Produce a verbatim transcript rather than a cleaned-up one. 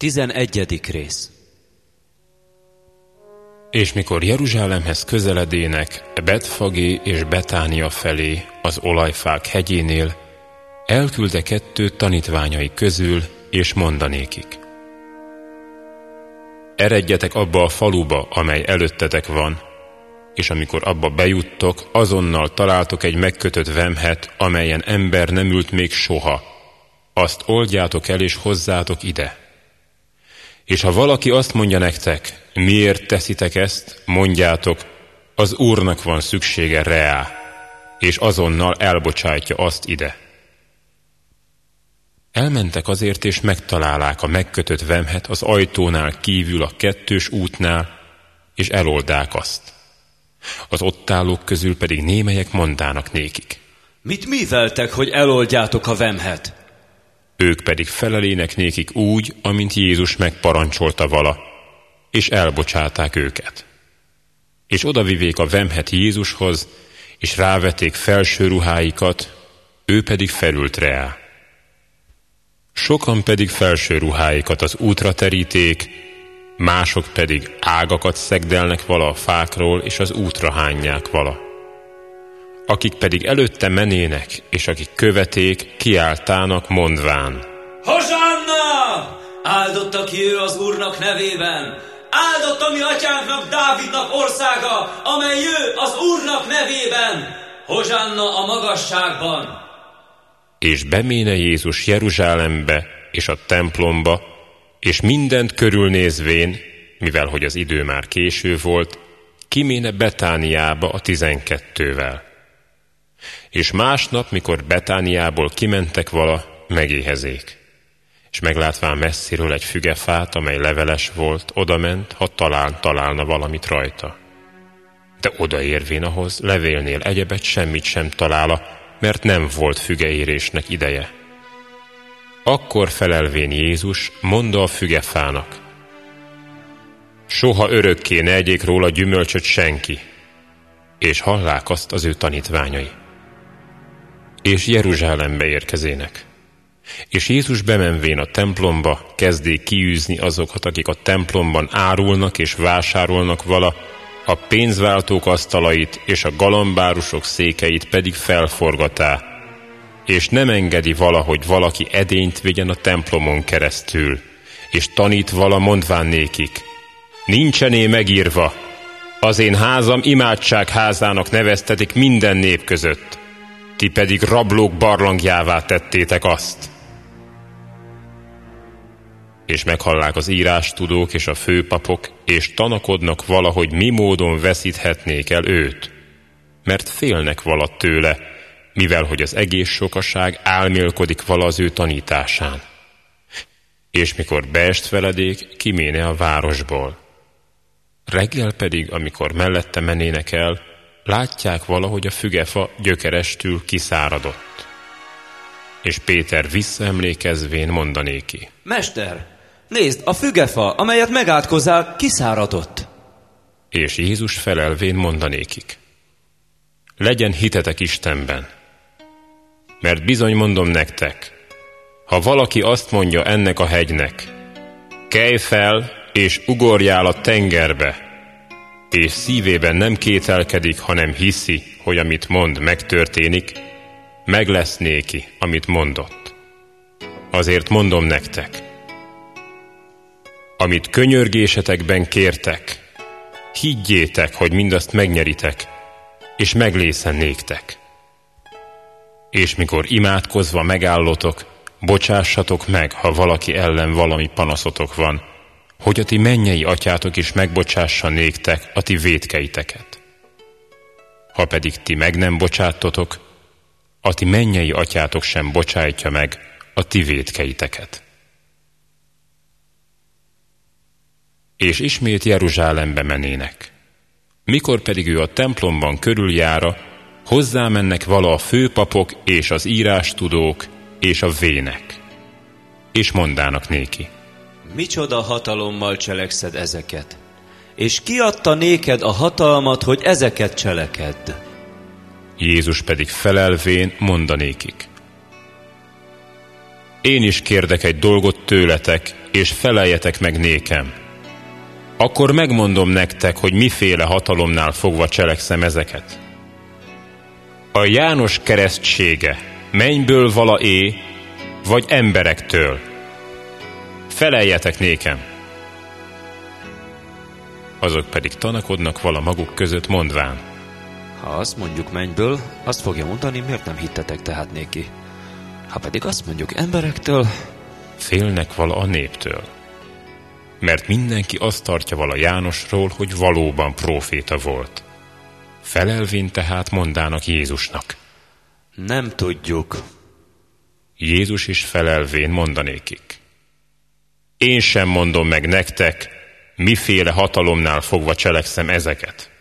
Tizenegyedik rész. És mikor Jeruzsálemhez közeledének Betfagé és Betánia felé az olajfák hegyénél, elküldte kettő tanítványai közül, és mondanékik: eredjetek abba a faluba, amely előttetek van, és amikor abba bejuttok, azonnal találtok egy megkötött vemhet, amelyen ember nem ült még soha. Azt oldjátok el, és hozzátok ide. És ha valaki azt mondja nektek, miért teszitek ezt, mondjátok, az Úrnak van szüksége reá, és azonnal elbocsátja azt ide. Elmentek azért, és megtalálák a megkötött vemhet az ajtónál kívül a kettős útnál, és eloldák azt. Az ott állók közül pedig némelyek mondának nékik: Mit műveltek, hogy eloldjátok a vemhet? Ők pedig felelének nékik úgy, amint Jézus megparancsolta vala, és elbocsáták őket. És odavivék a vemhet Jézushoz, és rávették felső ruháikat, ő pedig felült reá. Sokan pedig felső ruháikat az útra teríték, mások pedig ágakat szegdelnek vala a fákról, és az útra hányják vala. Akik pedig előtte menének, és akik követék, kiáltának mondván: Hozsanna! Áldotta ki ő az Úrnak nevében! Áldott a mi atyánknak, Dávidnak országa, amely ő az Úrnak nevében! Hozsanna a magasságban! És beméne Jézus Jeruzsálembe és a templomba, és mindent körülnézvén, mivel hogy az idő már késő volt, kiméne Betániába a tizenkettővel. És másnap, mikor Betániából kimentek vala, megéhezék. És meglátván messziről egy fügefát, amely leveles volt, odament, ha talán találna valamit rajta. De odaérvén ahhoz levélnél egyebet semmit sem talála, mert nem volt fügeérésnek ideje. Akkor felelvén Jézus mondta a fügefának: soha örökké ne egyék róla gyümölcsöt senki. És hallák azt az ő tanítványai. És Jeruzsálembe érkezének. És Jézus bemenvén a templomba kezdték kiűzni azokat, akik a templomban árulnak és vásárolnak vala, a pénzváltók asztalait és a galambárusok székeit pedig felforgatá, és nem engedi valahogy valaki edényt vigyen a templomon keresztül, és tanít vala mondván nékik: nincsené megírva, az én házam imádság házának neveztetik minden nép között, ti pedig rablók barlangjává tettétek azt. És meghallák az írástudók és a főpapok, és tanakodnak valahogy mi módon veszíthetnék el őt, mert félnek vala tőle, mivel hogy az egész sokaság álmélkodik vala az ő tanításán. És mikor beest feledék, kiméne a városból. Reggel pedig, amikor mellette menének el, látják valahogy a fügefa gyökerestül kiszáradott. És Péter visszaemlékezvén mondanéki: Mester, nézd, a fügefa, amelyet megátkozzál, kiszáradott. És Jézus felelvén mondanékik: legyen hitetek Istenben. Mert bizony mondom nektek, ha valaki azt mondja ennek a hegynek: kelj fel, és ugorjál a tengerbe, és szívében nem kételkedik, hanem hiszi, hogy amit mond, megtörténik, meg lesz néki, amit mondott. Azért mondom nektek, amit könyörgésetekben kértek, higgyétek, hogy mindazt megnyeritek, és meglészen néktek. És mikor imádkozva megállottok, bocsássatok meg, ha valaki ellen valami panaszotok van, hogy a ti mennyei atyátok is megbocsássa néktek a ti vétkeiteket. Ha pedig ti meg nem bocsátotok, a ti mennyei atyátok sem bocsájtja meg a ti vétkeiteket. És ismét Jeruzsálembe menének. Mikor pedig ő a templomban körüljára, hozzámennek vala a főpapok és az írástudók és a vének. És mondának néki: micsoda hatalommal cselekszed ezeket? És ki adta néked a hatalmat, hogy ezeket cselekedd? Jézus pedig felelvén mondanékik: én is kérdek egy dolgot tőletek, és feleljetek meg nékem. Akkor megmondom nektek, hogy miféle hatalomnál fogva cselekszem ezeket. A János keresztsége mennyből vala-é, vagy emberektől? Feleljetek nékem! Azok pedig tanakodnak vala maguk között, mondván: Ha azt mondjuk mennyből, azt fogja mondani, miért nem hittetek tehát néki. Ha pedig azt mondjuk emberektől, félnek vala a néptől. Mert mindenki azt tartja vala Jánosról, hogy valóban próféta volt. Felelvén tehát mondának Jézusnak: nem tudjuk. Jézus is felelvén mondanékik: én sem mondom meg nektek, miféle hatalomnál fogva cselekszem ezeket.